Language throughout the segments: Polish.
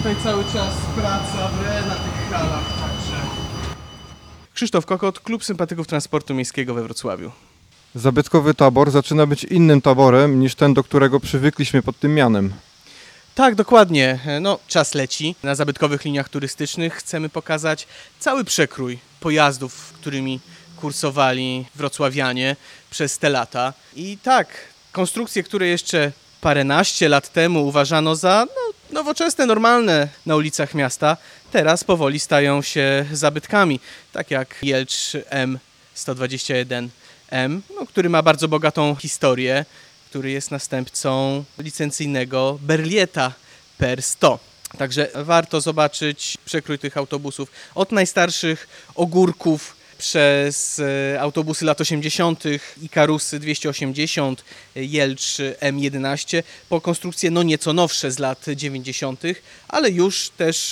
tutaj cały czas praca na tych halach także. Krzysztof Kokot, Klub Sympatyków Transportu Miejskiego we Wrocławiu. Zabytkowy tabor zaczyna być innym taborem niż ten, do którego przywykliśmy pod tym mianem. Tak, dokładnie. No, czas leci. Na zabytkowych liniach turystycznych chcemy pokazać cały przekrój pojazdów, którymi kursowali wrocławianie przez te lata. I tak, konstrukcje, które jeszcze paręnaście lat temu uważano za nowoczesne, normalne na ulicach miasta, teraz powoli stają się zabytkami. Tak jak Jelcz M121M, który ma bardzo bogatą historię, który jest następcą licencyjnego Berlieta Per 100. Także warto zobaczyć przekrój tych autobusów. Od najstarszych ogórków przez autobusy lat 80., Ikarusy 280, Jelcz M11, po konstrukcje nieco nowsze z lat 90., ale już też,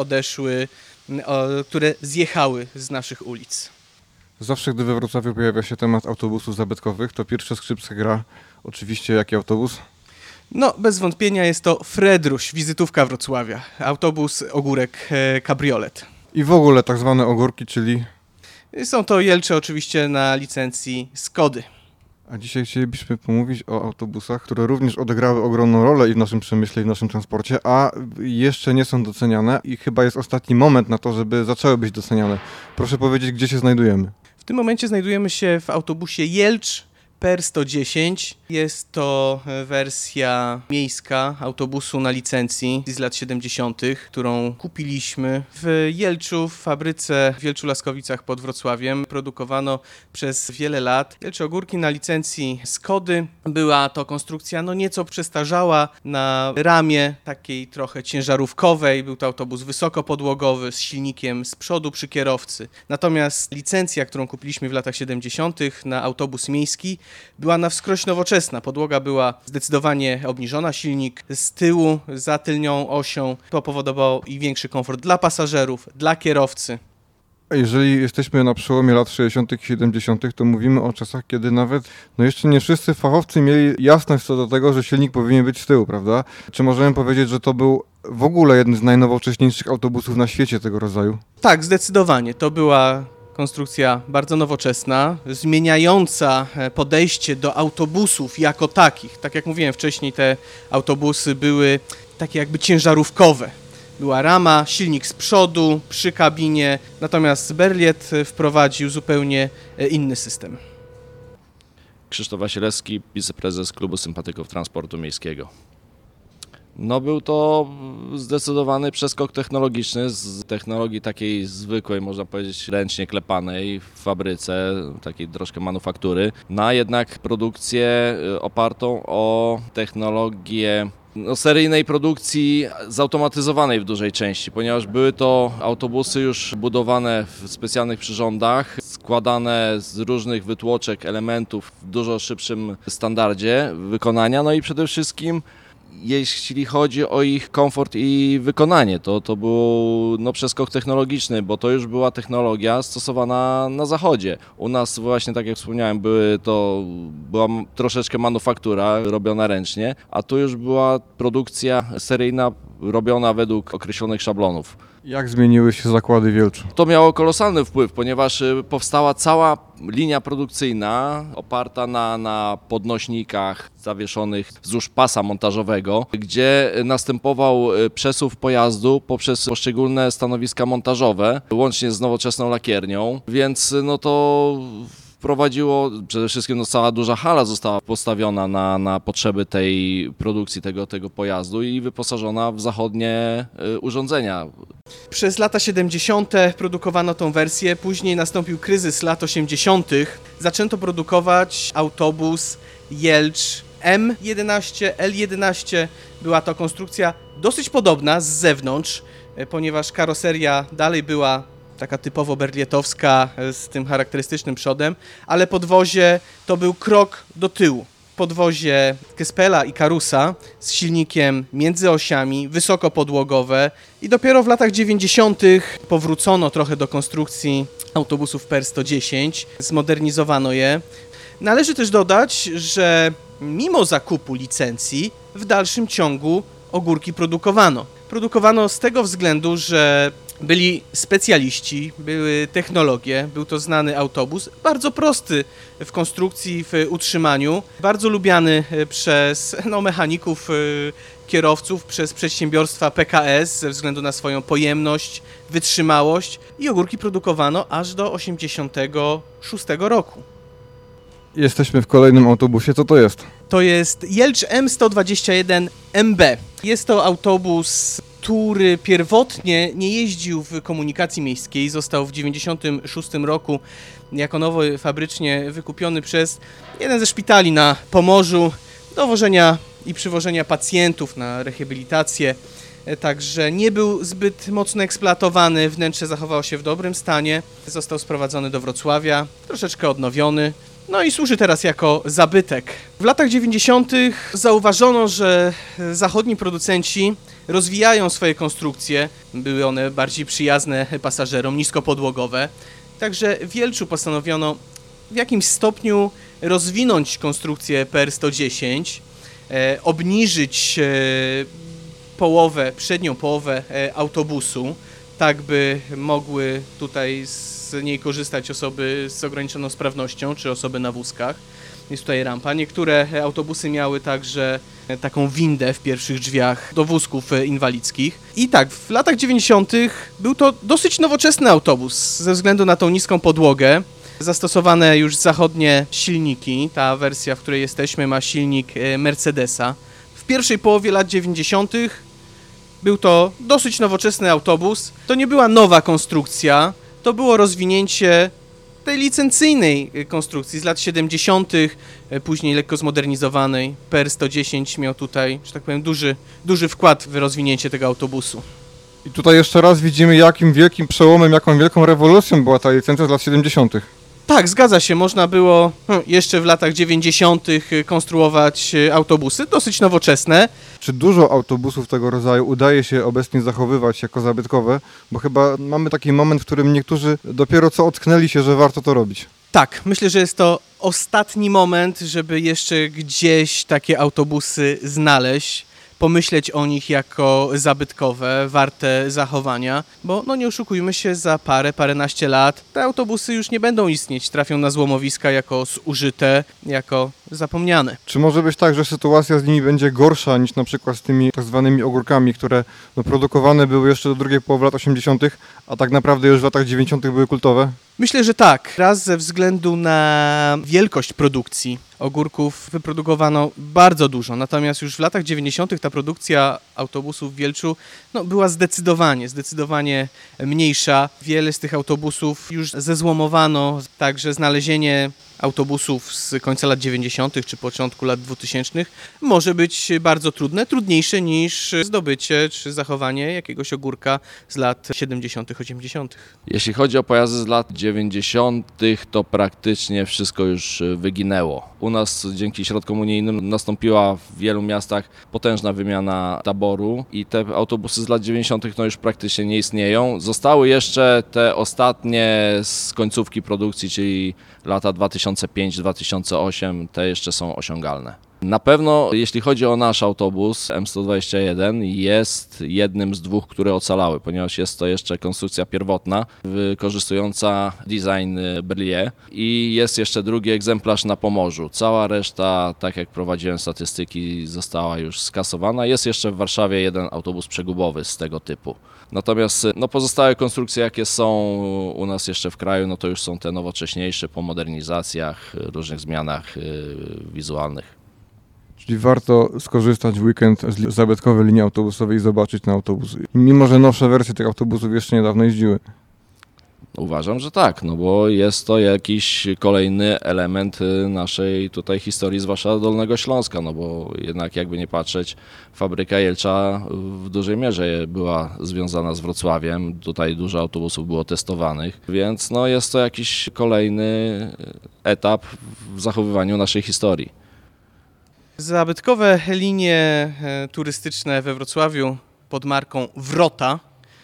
które zjechały z naszych ulic. Zawsze, gdy we Wrocławiu pojawia się temat autobusów zabytkowych, to pierwsze skrzypce gra oczywiście jaki autobus? No, bez wątpienia jest to Fredruś, wizytówka Wrocławia. Autobus ogórek kabriolet. I w ogóle tak zwane ogórki, czyli... Są to Jelcze oczywiście na licencji Skody. A dzisiaj chcielibyśmy pomówić o autobusach, które również odegrały ogromną rolę i w naszym przemyśle, i w naszym transporcie, a jeszcze nie są doceniane i chyba jest ostatni moment na to, żeby zaczęły być doceniane. Proszę powiedzieć, gdzie się znajdujemy? W tym momencie znajdujemy się w autobusie Jelcz Per 110. Jest to wersja miejska autobusu na licencji z lat 70., którą kupiliśmy w Jelczu, w fabryce w Jelczu-Laskowicach pod Wrocławiem. Produkowano przez wiele lat. Jelcze ogórki na licencji Skody. Była to konstrukcja nieco przestarzała na ramie takiej trochę ciężarówkowej. Był to autobus wysokopodłogowy z silnikiem z przodu przy kierowcy. Natomiast licencja, którą kupiliśmy w latach 70. na autobus miejski, była na wskroś nowoczesna. Podłoga była zdecydowanie obniżona, silnik z tyłu, za tylnią osią. To powodowało i większy komfort dla pasażerów, dla kierowcy. Jeżeli jesteśmy na przełomie lat 60. i 70., to mówimy o czasach, kiedy nawet jeszcze nie wszyscy fachowcy mieli jasność co do tego, że silnik powinien być z tyłu, prawda? Czy możemy powiedzieć, że to był w ogóle jeden z najnowocześniejszych autobusów na świecie tego rodzaju? Tak, zdecydowanie. To była konstrukcja bardzo nowoczesna, zmieniająca podejście do autobusów jako takich. Tak jak mówiłem wcześniej, te autobusy były takie jakby ciężarówkowe. Była rama, silnik z przodu, przy kabinie, natomiast Berliet wprowadził zupełnie inny system. Krzysztof Wasilewski, wiceprezes Klubu Sympatyków Transportu Miejskiego. Był to zdecydowany przeskok technologiczny z technologii takiej zwykłej, można powiedzieć ręcznie klepanej w fabryce, takiej troszkę manufaktury, na jednak produkcję opartą o technologię seryjnej produkcji zautomatyzowanej w dużej części, ponieważ były to autobusy już budowane w specjalnych przyrządach, składane z różnych wytłoczek, elementów w dużo szybszym standardzie wykonania, i przede wszystkim jeśli chodzi o ich komfort i wykonanie, to był przeskok technologiczny, bo to już była technologia stosowana na zachodzie. U nas właśnie, tak jak wspomniałem, była troszeczkę manufaktura robiona ręcznie, a tu już była produkcja seryjna robiona według określonych szablonów. Jak zmieniły się zakłady w Jelczu? To miało kolosalny wpływ, ponieważ powstała cała linia produkcyjna oparta na podnośnikach zawieszonych wzdłuż pasa montażowego, gdzie następował przesuw pojazdu poprzez poszczególne stanowiska montażowe, łącznie z nowoczesną lakiernią, więc to wprowadziło, przede wszystkim cała duża hala została postawiona na potrzeby tej produkcji tego pojazdu i wyposażona w zachodnie urządzenia. Przez lata 70. produkowano tą wersję, później nastąpił kryzys lat 80. Zaczęto produkować autobus Jelcz M11, L11. Była to konstrukcja dosyć podobna z zewnątrz, ponieważ karoseria dalej była taka typowo berlietowska z tym charakterystycznym przodem, ale podwozie to był krok do tyłu. Podwozie Kespela i Karusa z silnikiem między osiami, wysokopodłogowe i dopiero w latach 90. powrócono trochę do konstrukcji autobusów Per 110, zmodernizowano je. Należy też dodać, że mimo zakupu licencji w dalszym ciągu ogórki produkowano. Produkowano z tego względu, że byli specjaliści, były technologie, był to znany autobus, bardzo prosty w konstrukcji, w utrzymaniu, bardzo lubiany przez mechaników, kierowców, przez przedsiębiorstwa PKS ze względu na swoją pojemność, wytrzymałość i ogórki produkowano aż do 1986 roku. Jesteśmy w kolejnym autobusie. Co to jest? To jest Jelcz M121MB. Jest to autobus, który pierwotnie nie jeździł w komunikacji miejskiej. Został w 1996 roku jako nowo fabrycznie wykupiony przez jeden ze szpitali na Pomorzu do wożenia i przywożenia pacjentów na rehabilitację. Także nie był zbyt mocno eksploatowany, wnętrze zachowało się w dobrym stanie. Został sprowadzony do Wrocławia, troszeczkę odnowiony. No i służy teraz jako zabytek. W latach 90. zauważono, że zachodni producenci rozwijają swoje konstrukcje. Były one bardziej przyjazne pasażerom, niskopodłogowe. Także w Jelczu postanowiono w jakimś stopniu rozwinąć konstrukcję PR-110, obniżyć przednią połowę autobusu, tak by mogły tutaj z niej korzystać osoby z ograniczoną sprawnością, czy osoby na wózkach. Jest tutaj rampa. Niektóre autobusy miały także taką windę w pierwszych drzwiach do wózków inwalidzkich. I tak, w latach 90. był to dosyć nowoczesny autobus ze względu na tą niską podłogę. Zastosowane już zachodnie silniki. Ta wersja, w której jesteśmy, ma silnik Mercedesa. W pierwszej połowie lat 90. był to dosyć nowoczesny autobus. To nie była nowa konstrukcja, to było rozwinięcie tej licencyjnej konstrukcji z lat 70., później lekko zmodernizowanej. PR-110 miał tutaj, że tak powiem, duży wkład w rozwinięcie tego autobusu. I tutaj jeszcze raz widzimy, jakim wielkim przełomem, jaką wielką rewolucją była ta licencja z lat 70. Tak, zgadza się. Można było jeszcze w latach 90. konstruować autobusy, dosyć nowoczesne. Czy dużo autobusów tego rodzaju udaje się obecnie zachowywać jako zabytkowe? Bo chyba mamy taki moment, w którym niektórzy dopiero co ocknęli się, że warto to robić. Tak, myślę, że jest to ostatni moment, żeby jeszcze gdzieś takie autobusy znaleźć, pomyśleć o nich jako zabytkowe, warte zachowania, bo nie oszukujmy się, za paręnaście lat te autobusy już nie będą istnieć, trafią na złomowiska jako zużyte, jako zapomniane. Czy może być tak, że sytuacja z nimi będzie gorsza niż na przykład z tymi tak zwanymi ogórkami, które produkowane były jeszcze do drugiej połowy lat 80., a tak naprawdę już w latach 90. były kultowe? Myślę, że tak. Raz ze względu na wielkość produkcji ogórków wyprodukowano bardzo dużo, natomiast już w latach 90. ta produkcja autobusów w Jelczu była zdecydowanie mniejsza. Wiele z tych autobusów już zezłomowano, także znalezienie autobusów z końca lat 90. czy początku lat 2000 może być bardzo trudne, trudniejsze niż zdobycie czy zachowanie jakiegoś ogórka z lat 70., 80. Jeśli chodzi o pojazdy z lat 90., to praktycznie wszystko już wyginęło. U nas dzięki środkom unijnym nastąpiła w wielu miastach potężna wymiana taboru i te autobusy z lat 90. już praktycznie nie istnieją. Zostały jeszcze te ostatnie z końcówki produkcji, czyli lata 2005-2008, te jeszcze są osiągalne. Na pewno, jeśli chodzi o nasz autobus M121, jest jednym z dwóch, które ocalały, ponieważ jest to jeszcze konstrukcja pierwotna, wykorzystująca design Berliet i jest jeszcze drugi egzemplarz na Pomorzu. Cała reszta, tak jak prowadziłem statystyki, została już skasowana. Jest jeszcze w Warszawie jeden autobus przegubowy z tego typu. Natomiast pozostałe konstrukcje, jakie są u nas jeszcze w kraju, to już są te nowocześniejsze po modernizacjach, różnych zmianach wizualnych. Czyli warto skorzystać w weekend z zabytkowej linii autobusowej i zobaczyć ten autobus. Mimo że nowsze wersje tych autobusów jeszcze niedawno jeździły. Uważam, że tak, bo jest to jakiś kolejny element naszej tutaj historii, zwłaszcza Dolnego Śląska, bo jednak jakby nie patrzeć, fabryka Jelcza w dużej mierze była związana z Wrocławiem, tutaj dużo autobusów było testowanych, więc jest to jakiś kolejny etap w zachowywaniu naszej historii. Zabytkowe linie turystyczne we Wrocławiu pod marką Wrota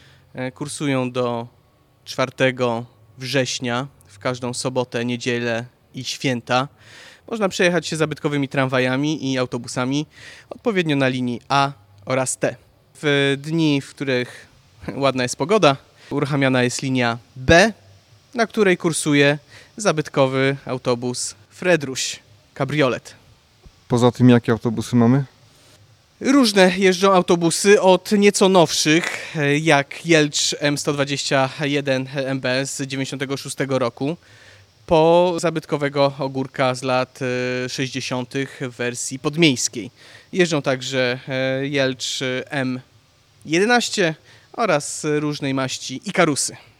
kursują do 4 września w każdą sobotę, niedzielę i święta. Można przejechać się zabytkowymi tramwajami i autobusami odpowiednio na linii A oraz T. W dni, w których ładna jest pogoda, uruchamiana jest linia B, na której kursuje zabytkowy autobus Fredruś Kabriolet. Poza tym, jakie autobusy mamy? Różne jeżdżą autobusy, od nieco nowszych, jak Jelcz M121 MB z 1996 roku, po zabytkowego Ogórka z lat 60. w wersji podmiejskiej. Jeżdżą także Jelcz M11 oraz różnej maści Ikarusy.